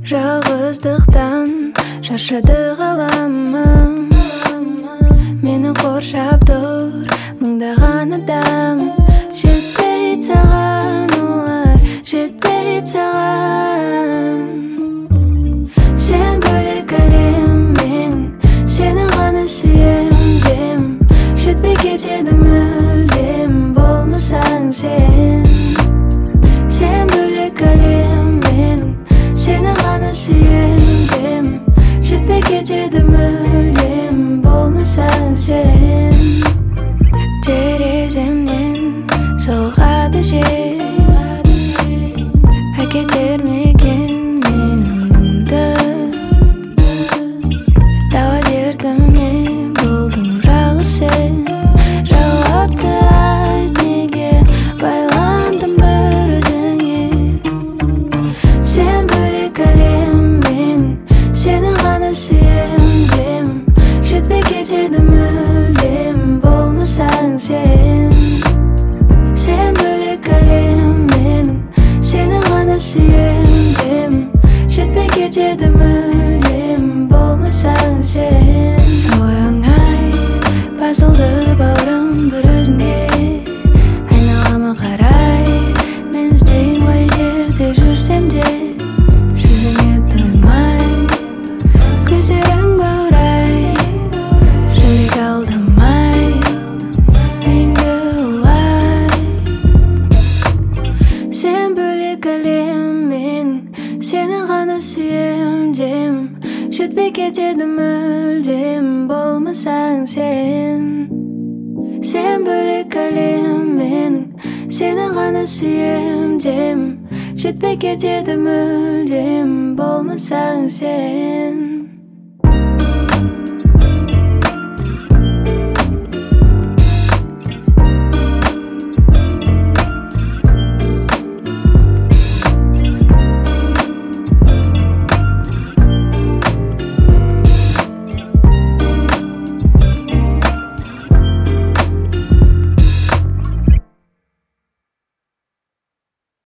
Жалғыздықтан шаршады ғаламым, мені қоршап тұр мыңдаған адам. Жетпейді саған олар, жетпейді саған. Сен бөлек әлем менің, сені ғана сүйемін. Жетпей кетеді мүлдем болмасаң сен. Сен бөлек әлем менің, сені ғана сүйемін. Жетпей кетеді мүлдем болмасаң сен. Тереземнен соғады жел, әкетер ме екен менің мұңды. Дауа дертіме болдың жалғыз сен. Жауапты айт, неге байландым бір өзіңе. Сен бөлек әлем менің, сені ғана сүйемін. Жетпей кетеді мүлдем болмасаң сен. Сен бөлек әлем менің, сені ғана сүйемін. Жетпей кетеді мүлдем болмасаң сен. Солай оңай басылды бауырым бір өзіңе. Айналама қарай мен іздеймін қай жерде жүрсем де. Жүзіңе тоймай көздерің баурай, жүрек алдамай меңді олай. Сен бөлек әлем менің, сені ғана сүйемін. Жетпей кетеді мүлдем болмасаң сен. Сен бөлек әлем менің, сені ғана сүйемін. Жетпей кетеді мүлдем болмасаң сен.